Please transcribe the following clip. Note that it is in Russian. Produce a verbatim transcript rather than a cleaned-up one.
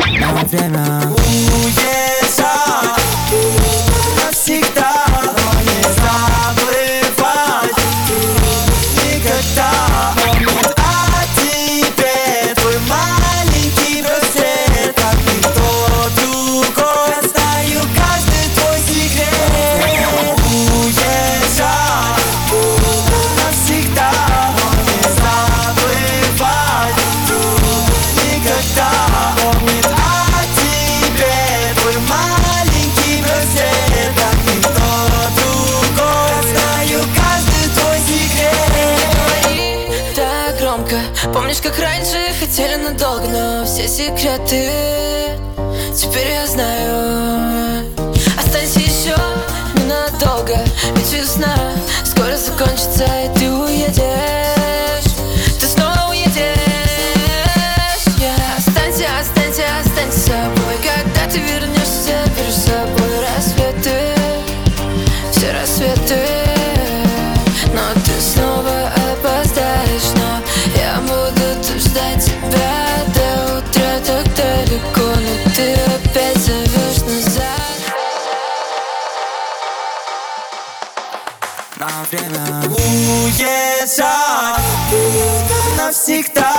на время уезжать навсегда, но не забывать никогда. Помнит о тебе твой маленький браслет, как никто другой. Я знаю каждый твой секрет. Уезжать навсегда, но не забывать никогда. Помнит о тебе твой маленький браслет, как никто другой. Я знаю каждый твой секрет. Говори так громко. Помнишь, как раньше хотели надолго, но все секреты теперь я знаю. Останься еще ненадолго, ведь весна скоро закончится, и ты уедешь. Ты снова уедешь. Yeah. Останься, останься, останься собой. Когда ты вернешься, берешь с собой рассветы, все рассветы. Но ты снова опоздаешь, но я буду тут ждать тебя до утра, так далеко. Но ты опять зовешь назад. На время уезжать навсегда,